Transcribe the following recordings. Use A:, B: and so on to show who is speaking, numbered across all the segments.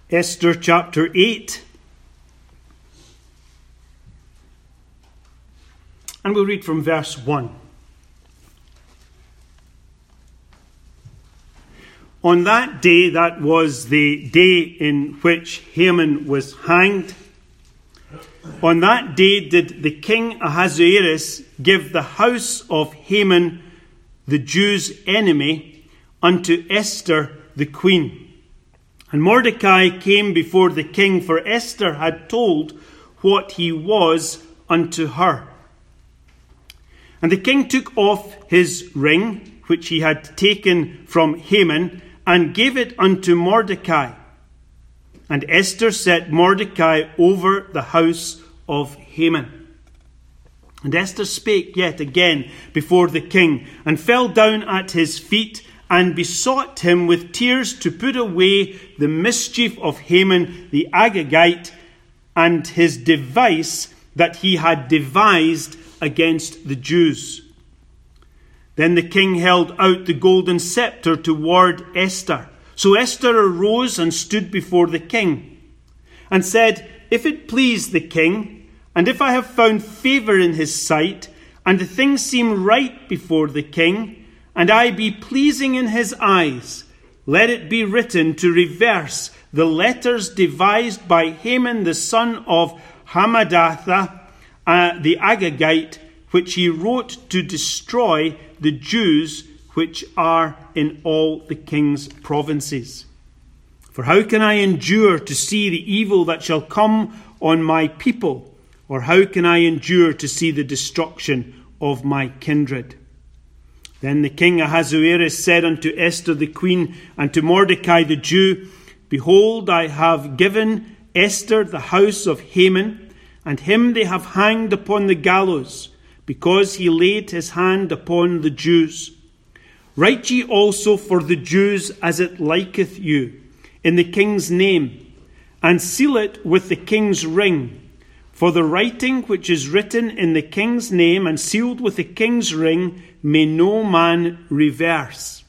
A: Esther chapter 8. And we'll read from verse 1. On that day, that was the day in which Haman was hanged, on that day did the king Ahasuerus give the house of Haman, the Jews' enemy, unto Esther the queen. And Mordecai came before the king, for Esther had told what he was unto her. And the king took off his ring, which he had taken from Haman, and gave it unto Mordecai. And Esther set Mordecai over the house of Haman. And Esther spake yet again before the king, and fell down at his feet, and besought him with tears to put away the mischief of Haman the Agagite, and his device that he had devised against the Jews. Then the king held out the golden scepter toward Esther. So Esther arose and stood before the king, and said, If it please the king, and if I have found favour in his sight, and the thing seem right before the king, and I be pleasing in his eyes, let it be written to reverse the letters devised by Haman the son of Hammedatha, the Agagite, which he wrote to destroy the Jews which are in all the king's provinces. For how can I endure to see the evil that shall come on my people? Or how can I endure to see the destruction of my kindred? Then the king Ahasuerus said unto Esther the queen, and to Mordecai the Jew, Behold, I have given Esther the house of Haman, and him they have hanged upon the gallows, because he laid his hand upon the Jews. Write ye also for the Jews as it liketh you, in the king's name, and seal it with the king's ring. For the writing which is written in the king's name and sealed with the king's ring may no man reverse.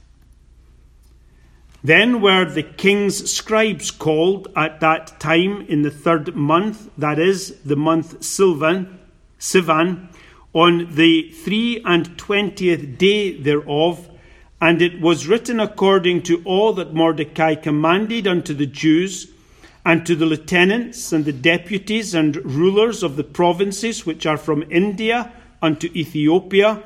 A: Then were the king's scribes called at that time in the 3rd month, that is, the month Sivan, on the 23 day thereof, and it was written according to all that Mordecai commanded unto the Jews, and to the lieutenants and the deputies and rulers of the provinces which are from India unto Ethiopia,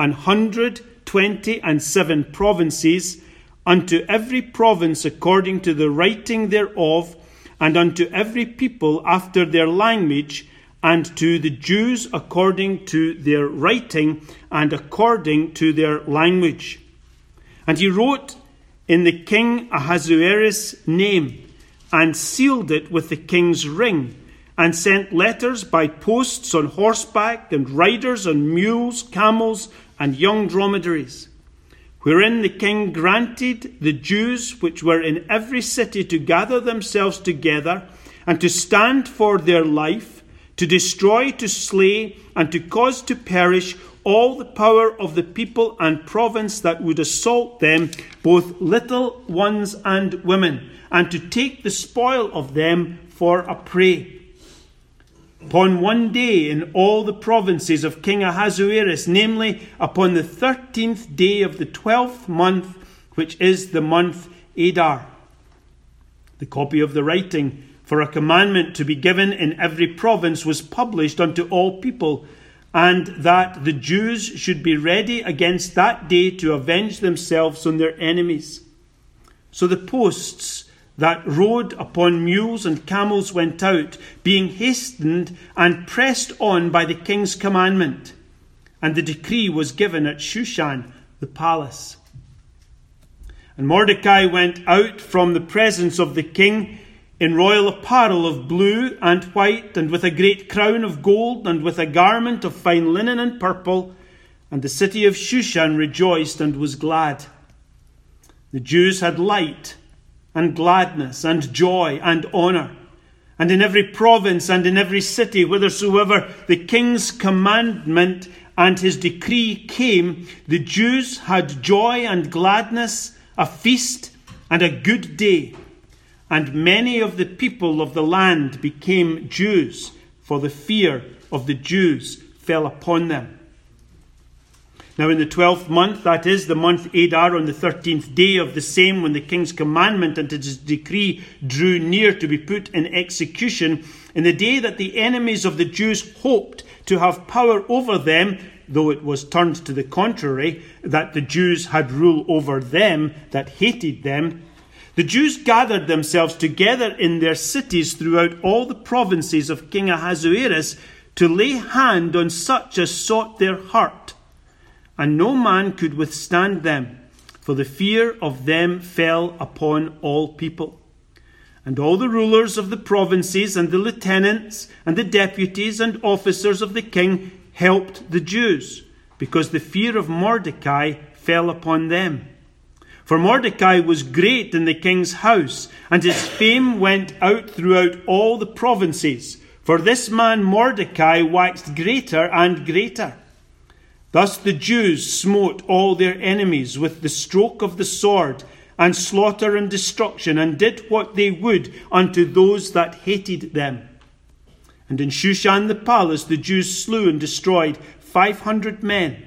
A: 127 provinces, unto every province according to the writing thereof, and unto every people after their language, and to the Jews according to their writing and according to their language. And he wrote in the king Ahasuerus' name, and sealed it with the king's ring, and sent letters by posts on horseback, and riders on mules, camels, and young dromedaries, wherein the king granted the Jews which were in every city to gather themselves together, and to stand for their life, to destroy, to slay, and to cause to perish all the power of the people and province that would assault them, both little ones and women, and to take the spoil of them for a prey. Upon one day in all the provinces of King Ahasuerus, namely upon the 13th day of the 12th month, which is the month Adar. The copy of the writing for a commandment to be given in every province was published unto all people, and that the Jews should be ready against that day to avenge themselves on their enemies. So the posts that rode upon mules and camels went out, being hastened and pressed on by the king's commandment. And the decree was given at Shushan, the palace. And Mordecai went out from the presence of the king in royal apparel of blue and white, and with a great crown of gold, and with a garment of fine linen and purple. And the city of Shushan rejoiced and was glad. The Jews had light and gladness and joy and honour. And in every province and in every city, whithersoever the king's commandment and his decree came, the Jews had joy and gladness, a feast and a good day. and many of the people of the land became Jews, for the fear of the Jews fell upon them. Now in the 12th month, that is, the month Adar, on the 13th day of the same, when the king's commandment and his decree drew near to be put in execution, in the day that the enemies of the Jews hoped to have power over them, though it was turned to the contrary, that the Jews had rule over them that hated them, the Jews gathered themselves together in their cities throughout all the provinces of King Ahasuerus to lay hand on such as sought their heart. And no man could withstand them, for the fear of them fell upon all people. And all the rulers of the provinces and the lieutenants and the deputies and officers of the king helped the Jews, because the fear of Mordecai fell upon them. For Mordecai was great in the king's house, and his fame went out throughout all the provinces. For this man Mordecai waxed greater and greater. Thus the Jews smote all their enemies with the stroke of the sword, and slaughter and destruction, and did what they would unto those that hated them. And in Shushan the palace the Jews slew and destroyed 500 men.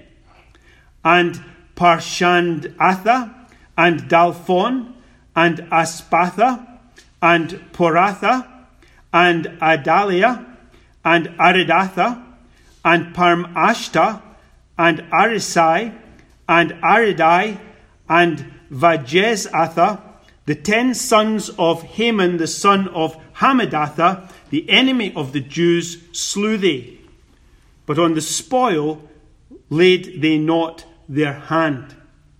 A: And Parshandatha, and Dalphon, and Aspatha, and Poratha, and Adalia, and Aridatha, and Parmashta, and Arisai, and Aridai, and Vajezatha, the 10 sons of Haman, the son of Hammedatha, the enemy of the Jews, slew they. But on the spoil laid they not their hand.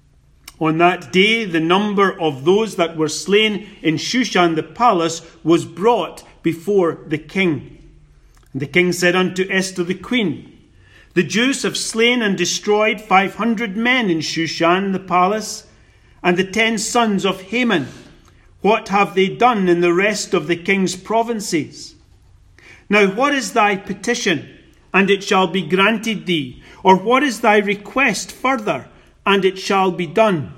A: On that day the number of those that were slain in Shushan the palace was brought before the king. And the king said unto Esther the queen, The Jews have slain and destroyed 500 men in Shushan the palace, and the 10 sons of Haman. What have they done in the rest of the king's provinces? Now what is thy petition, and it shall be granted thee? Or what is thy request further, and it shall be done?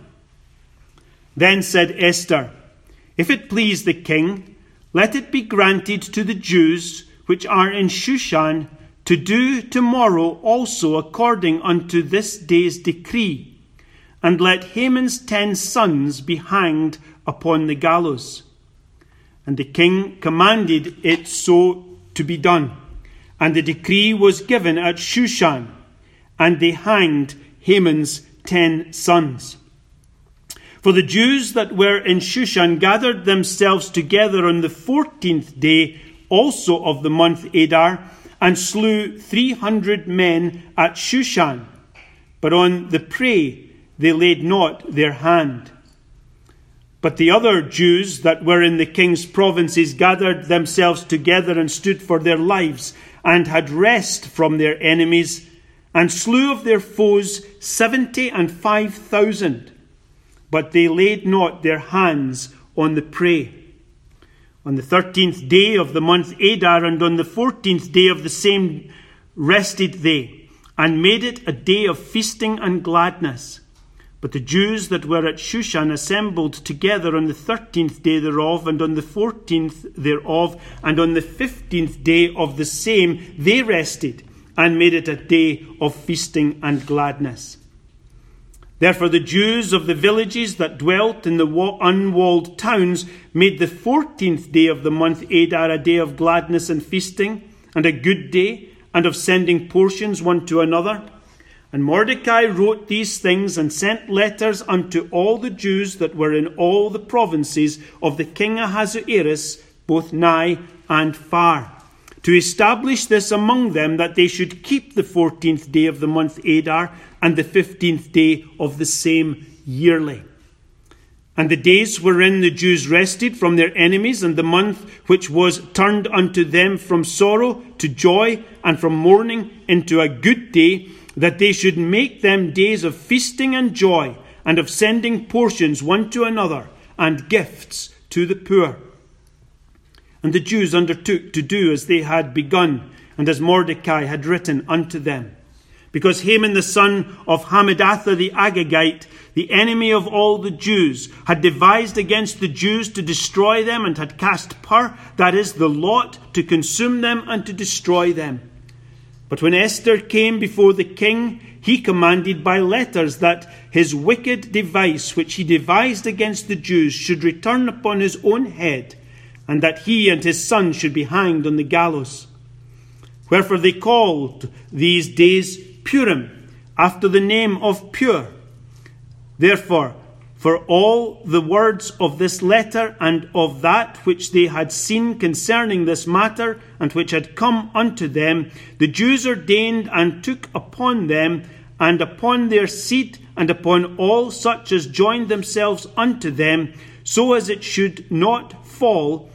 A: Then said Esther, If it please the king, let it be granted to the Jews which are in Shushan to do tomorrow also according unto this day's decree, and let Haman's 10 sons be hanged upon the gallows. And the king commanded it so to be done, and the decree was given at Shushan, and they hanged Haman's 10 sons. For the Jews that were in Shushan gathered themselves together on the 14th day also of the month Adar, and slew 300 men at Shushan. But on the prey they laid not their hand. But the other Jews that were in the king's provinces gathered themselves together and stood for their lives, and had rest from their enemies, and slew of their foes 75,000. But they laid not their hands on the prey. On the 13th day of the month Adar, and on the 14th day of the same rested they, and made it a day of feasting and gladness. But the Jews that were at Shushan assembled together on the 13th day thereof, and on the 14th thereof, and on the 15th day of the same they rested, and made it a day of feasting and gladness. Therefore the Jews of the villages that dwelt in the unwalled towns made the 14th day of the month Adar a day of gladness and feasting, and a good day, and of sending portions one to another. And Mordecai wrote these things, and sent letters unto all the Jews that were in all the provinces of the king Ahasuerus, both nigh and far, to establish this among them, that they should keep the 14th day of the month Adar, and the 15th day of the same yearly. And the days wherein the Jews rested from their enemies, and the month which was turned unto them from sorrow to joy, and from mourning into a good day, that they should make them days of feasting and joy, and of sending portions one to another, and gifts to the poor. And the Jews undertook to do as they had begun, and as Mordecai had written unto them. because Haman the son of Hammedatha the Agagite, the enemy of all the Jews, had devised against the Jews to destroy them, and had cast pur, that is, the lot, to consume them and to destroy them. But when Esther came before the king, he commanded by letters that his wicked device, which he devised against the Jews, should return upon his own head, and that he and his son should be hanged on the gallows. Wherefore they called these days Purim, after the name of Pur. Therefore, for all the words of this letter and of that which they had seen concerning this matter, and which had come unto them, the Jews ordained and took upon them, and upon their seed, and upon all such as joined themselves unto them, so as it should not fail,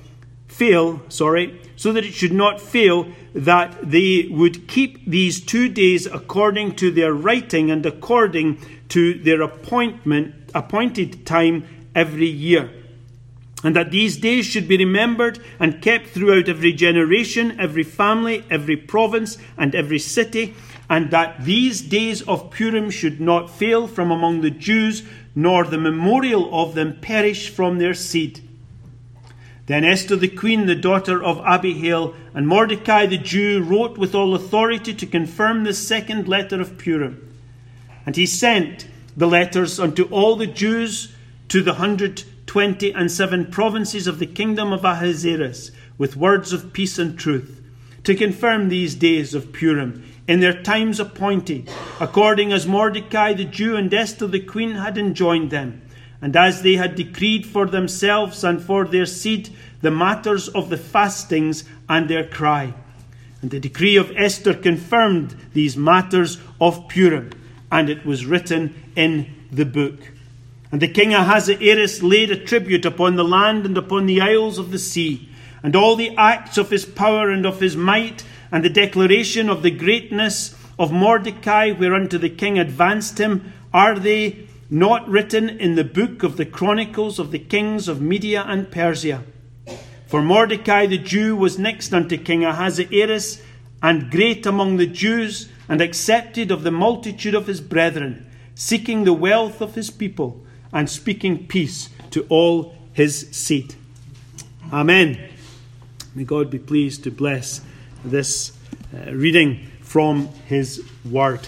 A: that they would keep these 2 days according to their writing and according to their appointed time every year. And that these days should be remembered and kept throughout every generation, every family, every province, and every city, and that these days of Purim should not fail from among the Jews, nor the memorial of them perish from their seed. Then Esther the queen, the daughter of Abihail, and Mordecai the Jew wrote with all authority to confirm the second letter of Purim. And he sent the letters unto all the Jews to the 127 provinces of the kingdom of Ahasuerus, with words of peace and truth, to confirm these days of Purim in their times appointed, according as Mordecai the Jew and Esther the queen had enjoined them, and as they had decreed for themselves and for their seed the matters of the fastings and their cry. And the decree of Esther confirmed these matters of Purim, and it was written in the book. And the king Ahasuerus laid a tribute upon the land and upon the isles of the sea, and all the acts of his power and of his might, and the declaration of the greatness of Mordecai, whereunto the king advanced him, are they not written in the book of the chronicles of the kings of Media and Persia? For Mordecai the Jew was next unto King Ahasuerus, and great among the Jews, and accepted of the multitude of his brethren, seeking the wealth of his people, and speaking peace to all his seed. Amen. May God be pleased to bless this reading from his word.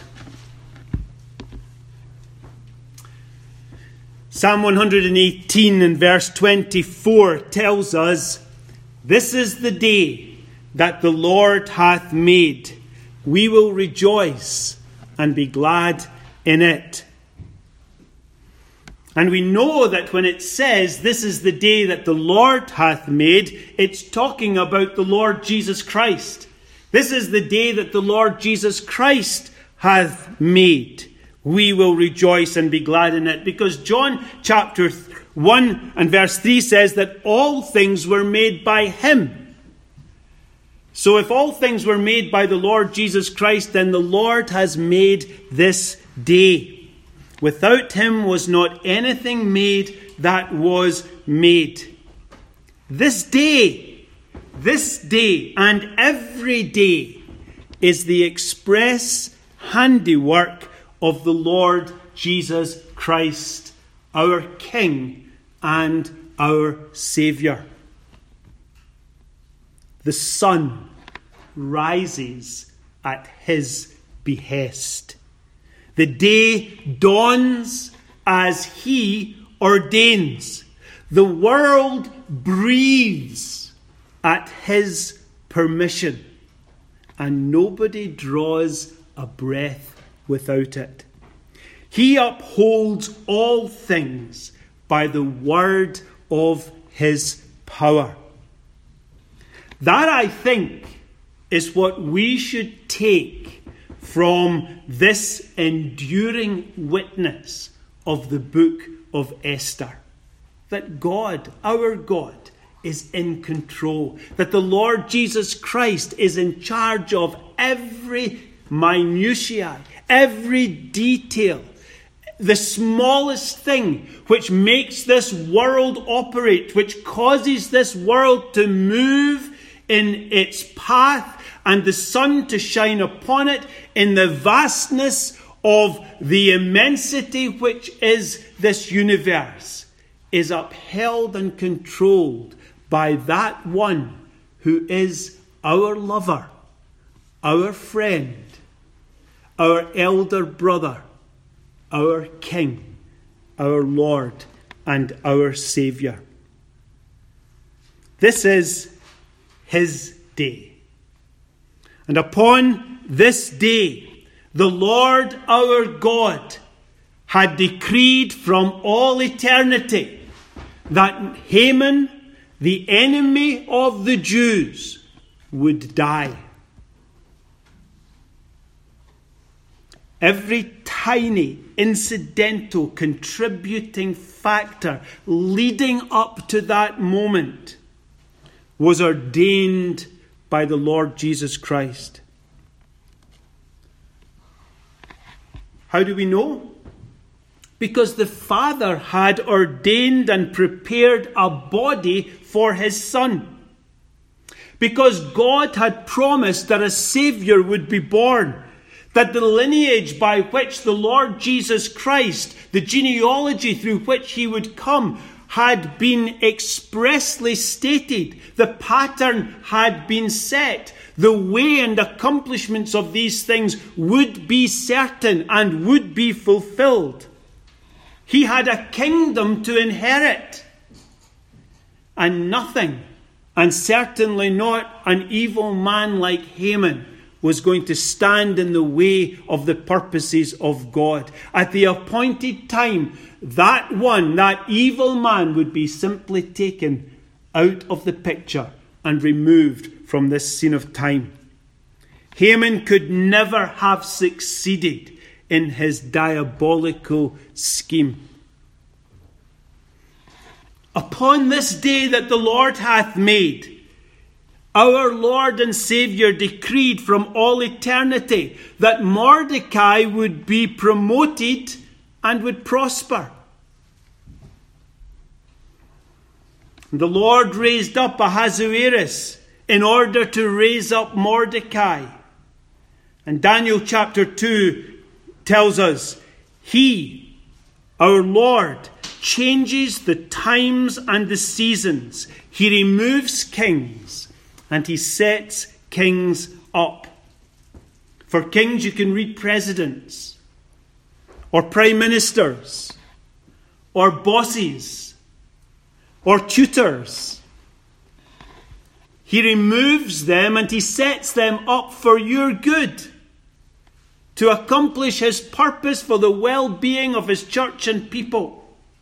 A: Psalm 118 and verse 24 tells us, "This is the day that the Lord hath made. We will rejoice and be glad in it." And we know that when it says, "This is the day that the Lord hath made," it's talking about the Lord Jesus Christ. This is the day that the Lord Jesus Christ hath made. We will rejoice and be glad in it. Because John chapter 1 and verse 3 says that all things were made by him. So if all things were made by the Lord Jesus Christ, then the Lord has made this day. Without him was not anything made that was made. This day, and every day is the express handiwork of the Lord Jesus Christ, our King and our Saviour. The sun rises at his behest. The day dawns as he ordains. The world breathes at his permission, and nobody draws a breath without it. He upholds all things by the word of his power. That, I think, is what we should take from this enduring witness of the book of Esther. That God, our God, is in control. That the Lord Jesus Christ is in charge of every minutiae, every detail, the smallest thing which makes this world operate, which causes this world to move in its path and the sun to shine upon it in the vastness of the immensity which is this universe, is upheld and controlled by that one who is our lover, our friend, our elder brother, our King, our Lord, and our Saviour. This is his day. And upon this day, the Lord our God had decreed from all eternity that Haman, the enemy of the Jews, would die. Every tiny, incidental, contributing factor leading up to that moment was ordained by the Lord Jesus Christ. How do we know? Because the Father had ordained and prepared a body for his Son. Because God had promised that a Saviour would be born. That the lineage by which the Lord Jesus Christ, the genealogy through which he would come, had been expressly stated. The pattern had been set. The way and accomplishments of these things would be certain and would be fulfilled. He had a kingdom to inherit. And nothing, and certainly not an evil man like Haman, was going to stand in the way of the purposes of God. At the appointed time, that one, that evil man, would be simply taken out of the picture and removed from this scene of time. Haman could never have succeeded in his diabolical scheme. Upon this day that the Lord hath made, our Lord and Saviour decreed from all eternity that Mordecai would be promoted and would prosper. The Lord raised up Ahasuerus in order to raise up Mordecai. And Daniel chapter 2 tells us, He, our Lord, changes the times and the seasons. He removes kings and he sets kings up. For kings, you can read presidents, or prime ministers, or bosses, or tutors. He removes them and he sets them up for your good, to accomplish his purpose for the well-being of his church and people.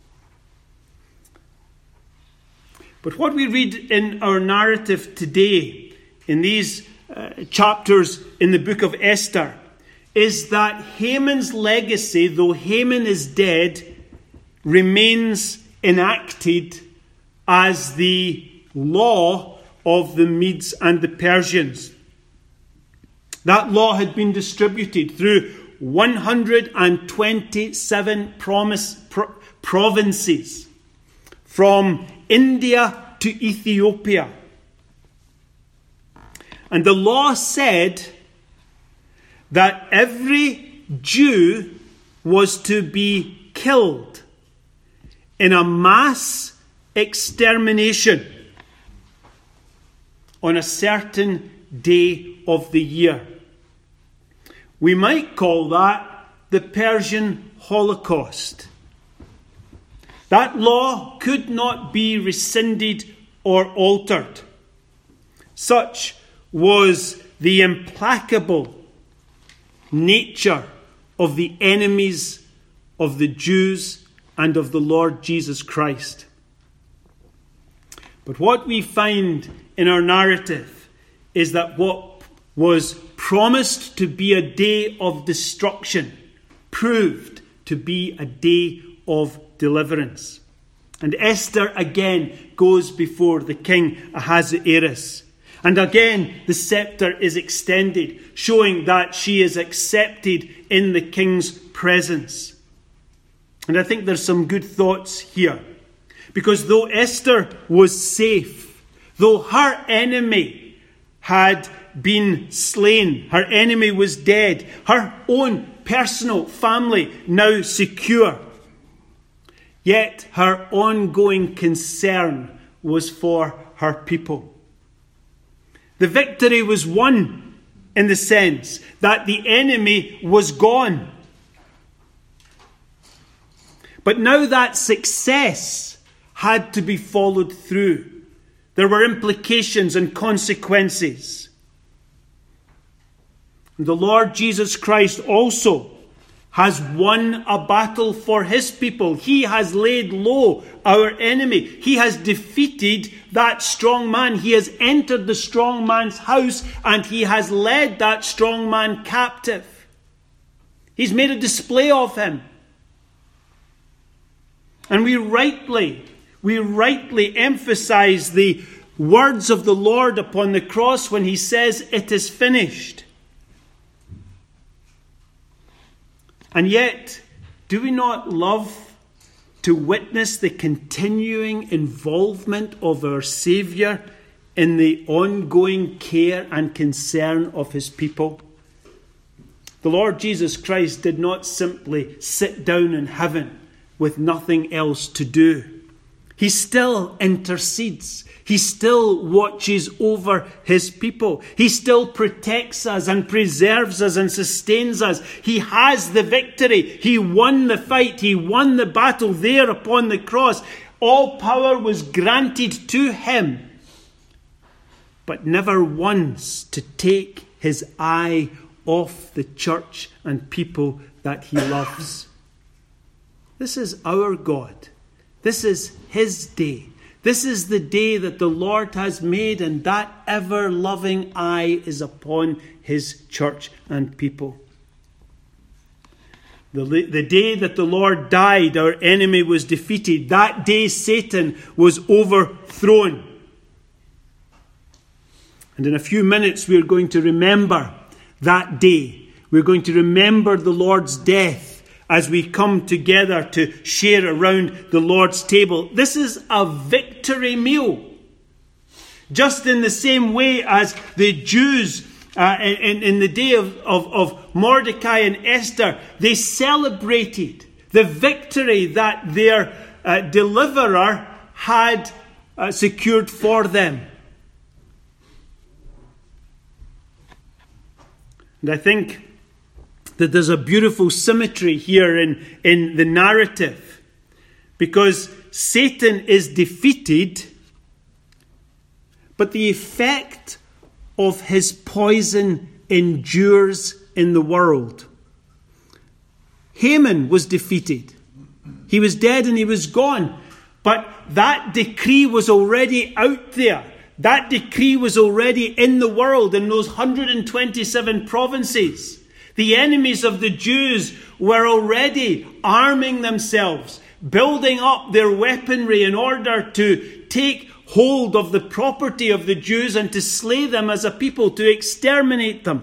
A: But what we read in our narrative today, in these chapters in the book of Esther, is that Haman's legacy, though Haman is dead, remains enacted as the law of the Medes and the Persians. That law had been distributed through 127 provinces, from India to Ethiopia. And the law said that every Jew was to be killed in a mass extermination on a certain day of the year. We might call that the Persian Holocaust. That law could not be rescinded or altered. Such was the implacable nature of the enemies of the Jews and of the Lord Jesus Christ. But what we find in our narrative is that what was promised to be a day of destruction proved to be a day of deliverance. And Esther again goes before the king Ahasuerus. And again the scepter is extended, showing that she is accepted in the king's presence. And I think there's some good thoughts here. Because though Esther was safe, though her enemy had been slain. Her enemy was dead. Her own personal family now secure. Yet her ongoing concern was for her people. The victory was won in the sense that the enemy was gone. But now that success had to be followed through. There were implications and consequences. The Lord Jesus Christ also has won a battle for his people. He has laid low our enemy. He has defeated that strong man. He has entered the strong man's house and he has led that strong man captive. He's made a display of him. And we rightly emphasize the words of the Lord upon the cross when he says, "It is finished." And yet, do we not love to witness the continuing involvement of our Saviour in the ongoing care and concern of his people? The Lord Jesus Christ did not simply sit down in heaven with nothing else to do. He still intercedes. He still watches over his people. He still protects us and preserves us and sustains us. He has the victory. He won the fight. He won the battle there upon the cross. All power was granted to him, but never once to take his eye off the church and people that he loves. This is our God. This is his day. This is the day that the Lord has made, and that ever-loving eye is upon his church and people. The day that the Lord died, our enemy was defeated. That day Satan was overthrown. And in a few minutes we're going to remember that day. We're going to remember the Lord's death as we come together to share around the Lord's table. This is a victory meal. Just in the same way as the Jews in the day of Mordecai and Esther, they celebrated the victory that their deliverer had secured for them. And I think that there's a beautiful symmetry here in the narrative, because Satan is defeated, but the effect of his poison endures in the world. Haman was defeated. He was dead and he was gone. But that decree was already out there. That decree was already in the world, in those 127 provinces. The enemies of the Jews were already arming themselves, building up their weaponry in order to take hold of the property of the Jews and to slay them as a people, to exterminate them.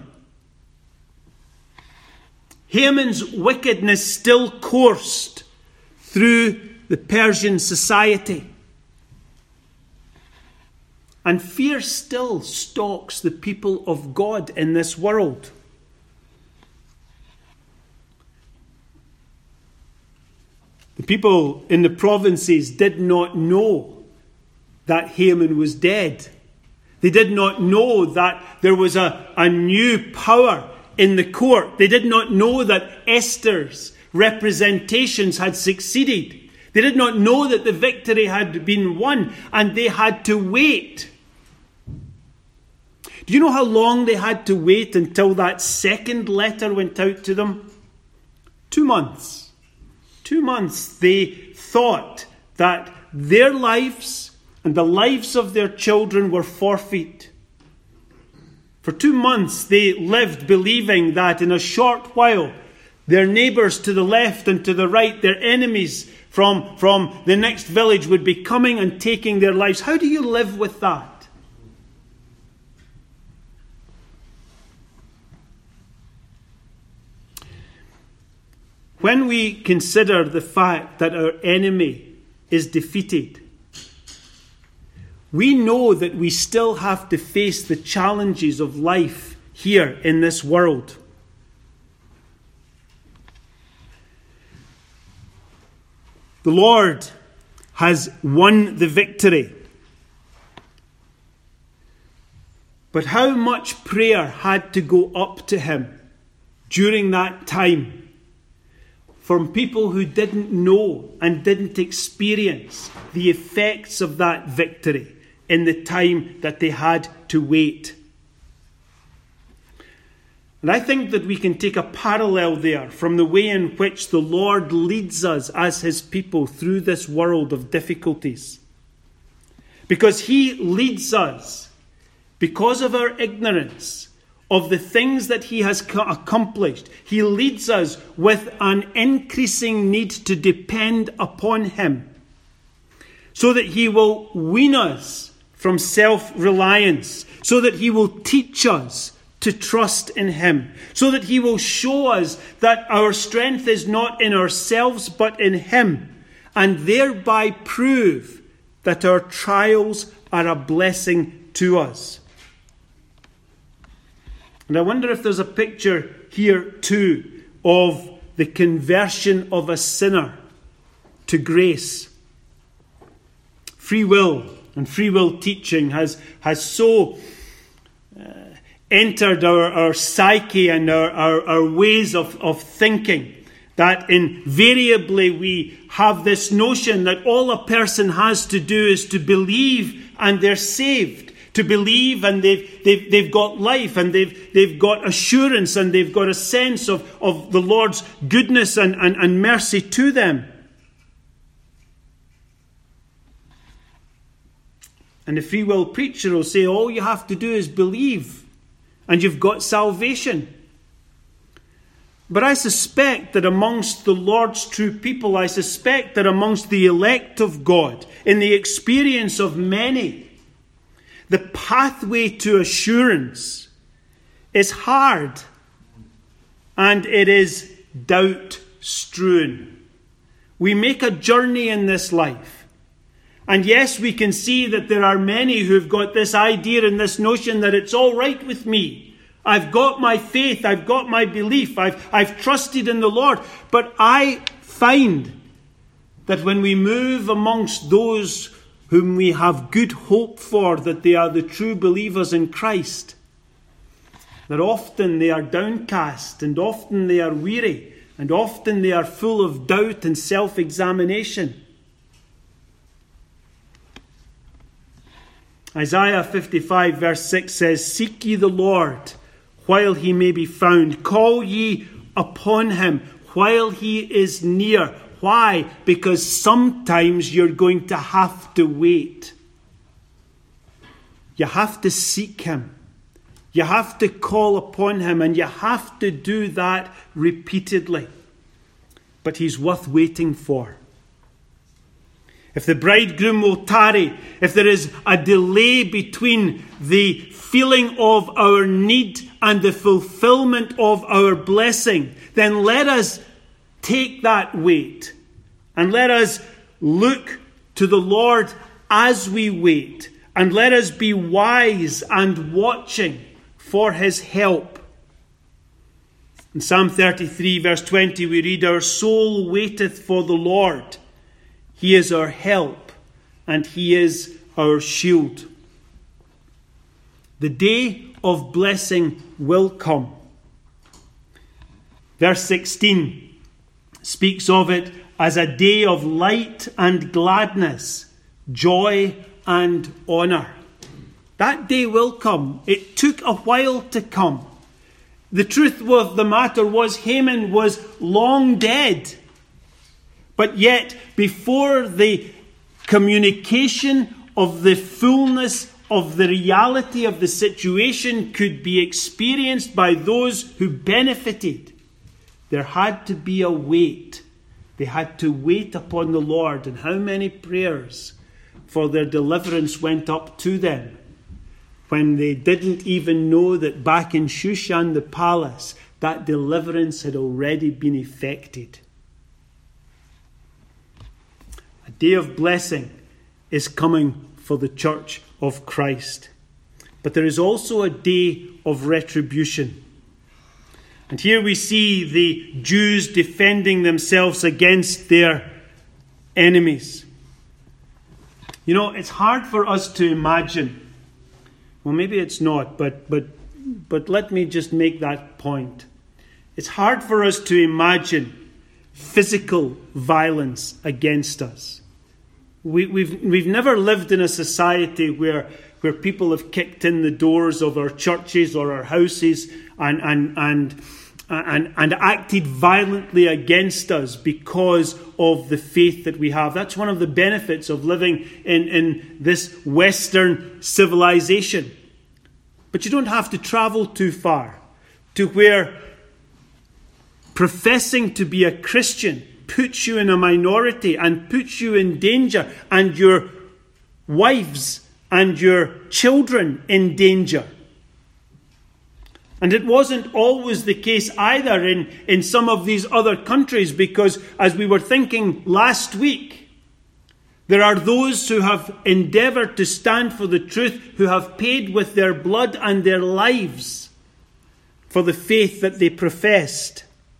A: Haman's wickedness still coursed through the Persian society. And fear still stalks the people of God in this world. The people in the provinces did not know that Haman was dead. They did not know that there was a new power in the court. They did not know that Esther's representations had succeeded. They did not know that the victory had been won, and they had to wait. Do you know how long they had to wait until that second letter went out to them? 2 months. 2 months they thought that their lives and the lives of their children were forfeit. For 2 months they lived believing that in a short while their neighbours to the left and to the right, their enemies from the next village, would be coming and taking their lives. How do you live with that? When we consider the fact that our enemy is defeated, we know that we still have to face the challenges of life here in this world. The Lord has won the victory. But how much prayer had to go up to him during that time from people who didn't know and didn't experience the effects of that victory in the time that they had to wait. And I think that we can take a parallel there from the way in which the Lord leads us as his people through this world of difficulties. Because he leads us because of our ignorance of the things that he has accomplished. He leads us with an increasing need to depend upon him, so that he will wean us from self-reliance, so that he will teach us to trust in him, so that he will show us that our strength is not in ourselves but in him, and thereby prove that our trials are a blessing to us. And I wonder if there's a picture here too of the conversion of a sinner to grace. Free will and free will teaching has so entered our psyche and our ways of thinking that invariably we have this notion that all a person has to do is to believe and they're saved. To believe and they've got life and they've got assurance and they've got a sense of the Lord's goodness and mercy to them. And the free will preacher will say all you have to do is believe and you've got salvation. But I suspect that amongst the Lord's true people, I suspect that amongst the elect of God, in the experience of many, the pathway to assurance is hard and it is doubt-strewn. We make a journey in this life. And yes, we can see that there are many who've got this idea and this notion that it's all right with me. I've got my faith, I've got my belief, I've trusted in the Lord. But I find that when we move amongst those whom we have good hope for, that they are the true believers in Christ, that often they are downcast and often they are weary and often they are full of doubt and self-examination. Isaiah 55 verse 6 says, "Seek ye the Lord while he may be found. Call ye upon him while he is near." Why? Because sometimes you're going to have to wait. You have to seek him. You have to call upon him, and you have to do that repeatedly. But he's worth waiting for. If the bridegroom will tarry, if there is a delay between the feeling of our need and the fulfillment of our blessing, then let us take that wait and let us look to the Lord as we wait, and let us be wise and watching for his help. In Psalm 33 verse 20 we read, "Our soul waiteth for the Lord. He is our help and he is our shield." The day of blessing will come. Verse 16 speaks of it as a day of light and gladness, joy and honour. That day will come. It took a while to come. The truth of the matter was Haman was long dead. But yet, before the communication of the fullness of the reality of the situation could be experienced by those who benefited, there had to be a wait. They had to wait upon the Lord. And how many prayers for their deliverance went up to them when they didn't even know that back in Shushan the palace, that deliverance had already been effected. A day of blessing is coming for the church of Christ. But there is also a day of retribution. And here we see the Jews defending themselves against their enemies. You know, it's hard for us to imagine. Well, maybe it's not, but let me just make that point. It's hard for us to imagine physical violence against us. We've never lived in a society where people have kicked in the doors of our churches or our houses and acted violently against us because of the faith that we have. That's one of the benefits of living in this Western civilization. But you don't have to travel too far to where professing to be a Christian puts you in a minority and puts you in danger, and your wives and your children in danger. And it wasn't always the case either in some of these other countries, because as we were thinking last week, there are those who have endeavoured to stand for the truth, who have paid with their blood and their lives for the faith that they professed.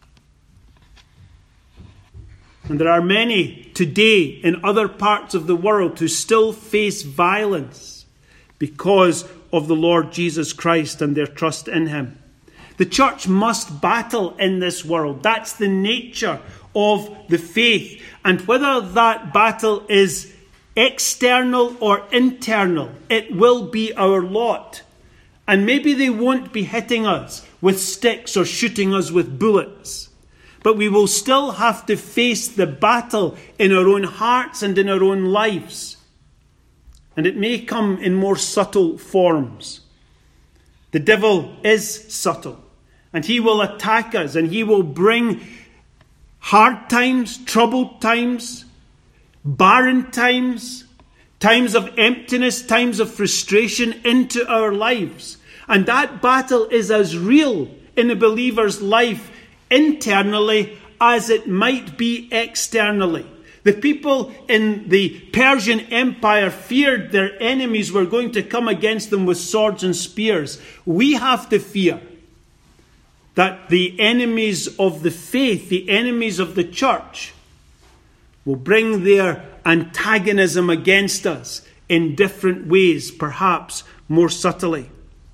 A: And there are many today in other parts of the world who still face violence because of the Lord Jesus Christ and their trust in him. The church must battle in this world. That's the nature of the faith. And whether that battle is external or internal, it will be our lot. And maybe they won't be hitting us with sticks or shooting us with bullets. But we will still have to face the battle in our own hearts and in our own lives. And it may come in more subtle forms. The devil is subtle. And he will attack us. And he will bring hard times, troubled times, barren times, times of emptiness, times of frustration into our lives. And that battle is as real in a believer's life internally as it might be externally. The people in the Persian Empire feared their enemies were going to come against them with swords and spears. We have to fear that the enemies of the faith, the enemies of the church, will bring their antagonism against us in different ways, perhaps more subtly.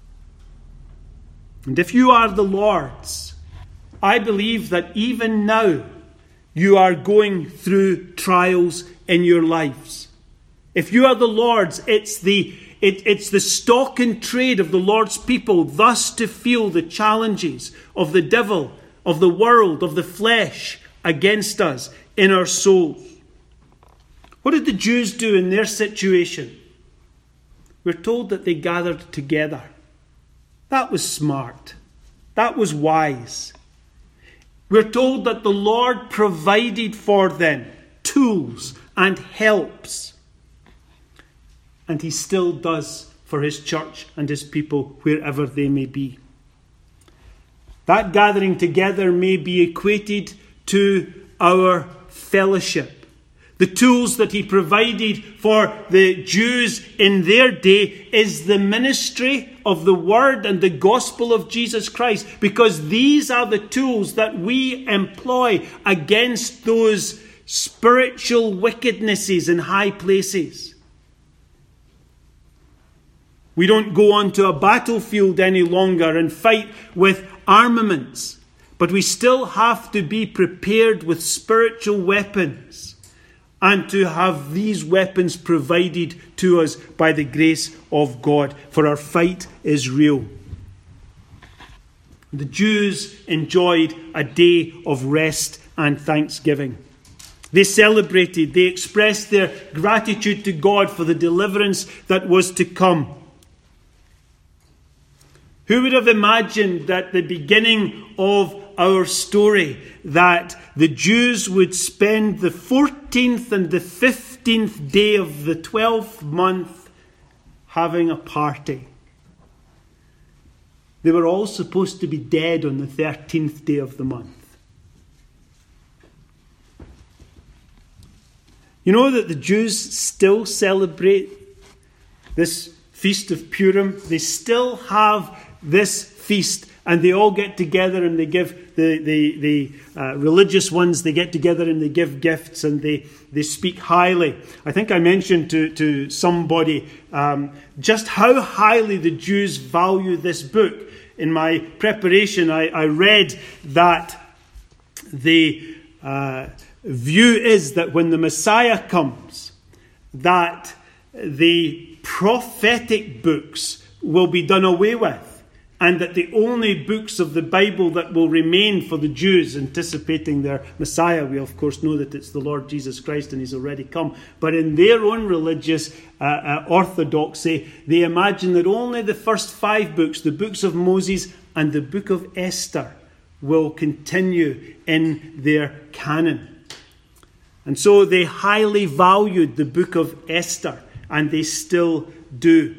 A: And if you are the Lord's, I believe that even now you are going through trials in your lives. If you are the Lord's, it's the stock and trade of the Lord's people thus to feel the challenges of the devil, of the world, of the flesh against us in our souls. What did the Jews do in their situation? We're told that they gathered together. That was smart. That was wise. We're told that the Lord provided for them tools and helps. And he still does for his church and his people wherever they may be. That gathering together may be equated to our fellowship. The tools that he provided for the Jews in their day is the ministry of the word and the gospel of Jesus Christ, because these are the tools that we employ against those spiritual wickednesses in high places. We don't go onto a battlefield any longer and fight with armaments, but we still have to be prepared with spiritual weapons, and to have these weapons provided to us by the grace of God. For our fight is real. The Jews enjoyed a day of rest and thanksgiving. They celebrated, they expressed their gratitude to God for the deliverance that was to come. Who would have imagined that the beginning of our story, that the Jews would spend the 14th and the 15th day of the 12th month having a party? They were all supposed to be dead on the 13th day of the month. You know that the Jews still celebrate this Feast of Purim. They still have this feast, and they all get together and they give the religious ones, they get together and they give gifts and they speak highly. I think I mentioned to somebody just how highly the Jews value this book. In my preparation, I read that the view is that when the Messiah comes, that the prophetic books will be done away with, and that the only books of the Bible that will remain for the Jews anticipating their Messiah, we of course know that it's the Lord Jesus Christ and he's already come, but in their own religious orthodoxy, they imagine that only the first 5 books, the books of Moses and the book of Esther, will continue in their canon. And so they highly valued the book of Esther, and they still do.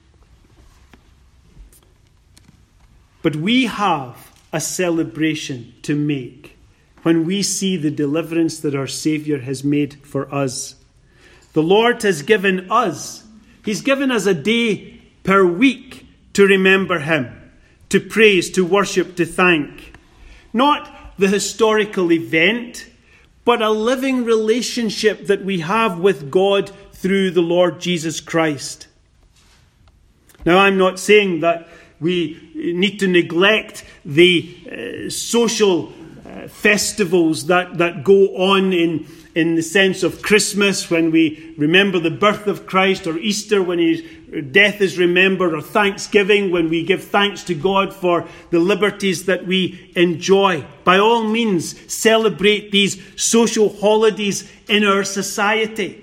A: But we have a celebration to make when we see the deliverance that our Saviour has made for us. The Lord has given us, He's given us a day per week to remember Him, to praise, to worship, to thank. Not the historical event, but a living relationship that we have with God through the Lord Jesus Christ. Now, I'm not saying that we need to neglect the social festivals that go on in the sense of Christmas, when we remember the birth of Christ, or Easter when His death is remembered, or Thanksgiving when we give thanks to God for the liberties that we enjoy. By all means, celebrate these social holidays in our society.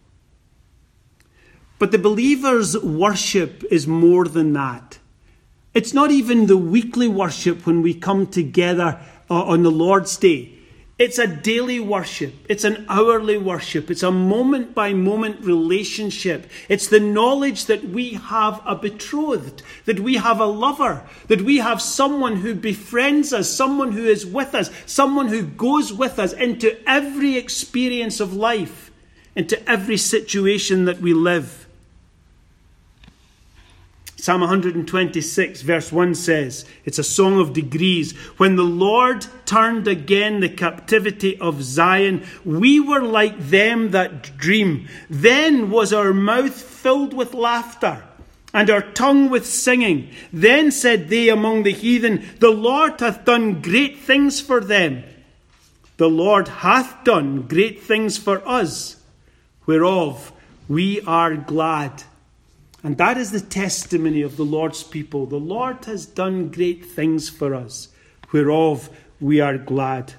A: But the believer's worship is more than that. It's not even the weekly worship when we come together on the Lord's Day. It's a daily worship. It's an hourly worship. It's a moment-by-moment relationship. It's the knowledge that we have a betrothed, that we have a lover, that we have someone who befriends us, someone who is with us, someone who goes with us into every experience of life, into every situation that we live. Psalm 126 verse 1 says, it's a song of degrees. When the Lord turned again the captivity of Zion, we were like them that dream. Then was our mouth filled with laughter, and our tongue with singing. Then said they among the heathen, the Lord hath done great things for them. The Lord hath done great things for us, whereof we are glad. And that is the testimony of the Lord's people. The Lord has done great things for us, whereof we are glad.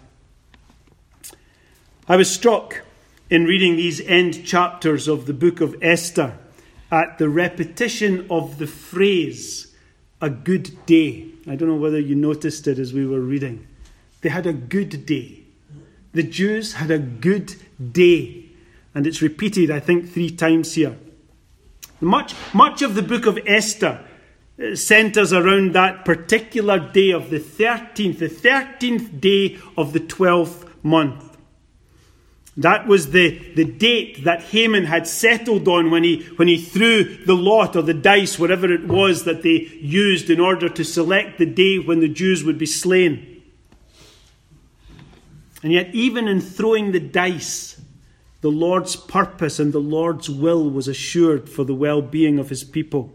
A: I was struck in reading these end chapters of the book of Esther at the repetition of the phrase, a good day. I don't know whether you noticed it as we were reading. They had a good day. The Jews had a good day. And it's repeated, I think, 3 times here. Much of the book of Esther centres around that particular day of the 13th day of the 12th month. That was the date that Haman had settled on when he threw the lot or the dice, whatever it was that they used in order to select the day when the Jews would be slain. And yet, even in throwing the dice, the Lord's purpose and the Lord's will was assured for the well-being of His people.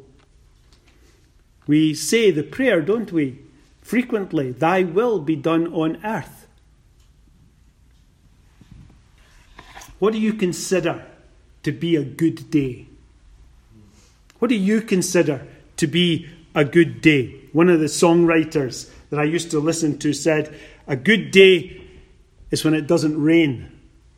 A: We say the prayer, don't we? Frequently, thy will be done on earth. What do you consider to be a good day? What do you consider to be a good day? One of the songwriters that I used to listen to said, a good day is when it doesn't rain.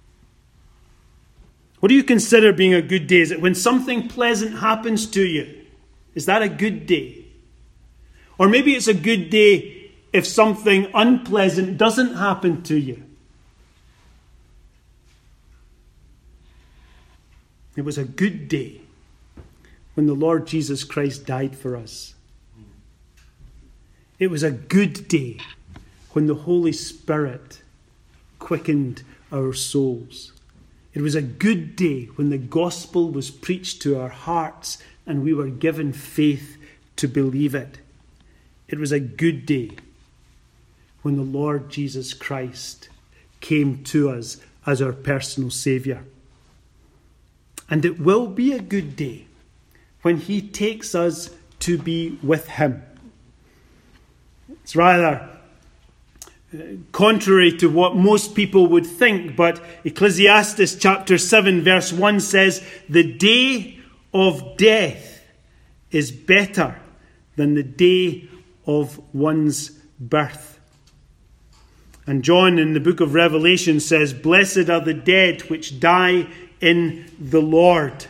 A: What do you consider being a good day? Is it when something pleasant happens to you? Is that a good day? Or maybe it's a good day if something unpleasant doesn't happen to you. It was a good day when the Lord Jesus Christ died for us. It was a good day when the Holy Spirit quickened our souls. It was a good day when the gospel was preached to our hearts and we were given faith to believe it. It was a good day when the Lord Jesus Christ came to us as our personal Saviour. And it will be a good day when he takes us to be with him. It's rather contrary to what most people would think, but Ecclesiastes chapter 7 verse 1 says, "The day of death is better than the day of one's birth." And John in the book of Revelation says, "Blessed are the dead which die in the Lord."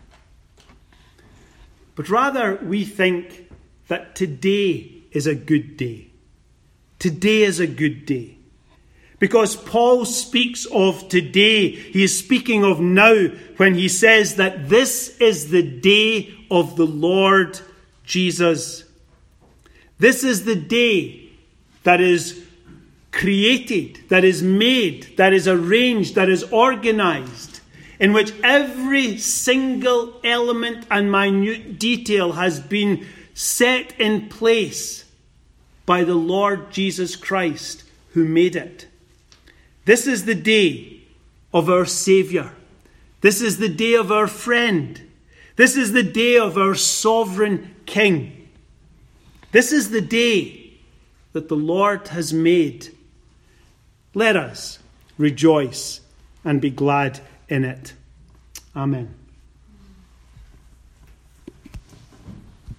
A: But rather we think that today is a good day. Today is a good day. Because Paul speaks of today, he is speaking of now when he says that this is the day of the Lord Jesus. This is the day that is created, that is made, that is arranged, that is organized, in which every single element and minute detail has been set in place by the Lord Jesus Christ who made it. This is the day of our Saviour. This is the day of our friend. This is the day of our sovereign King. This is the day that the Lord has made. Let us rejoice and be glad in it. Amen.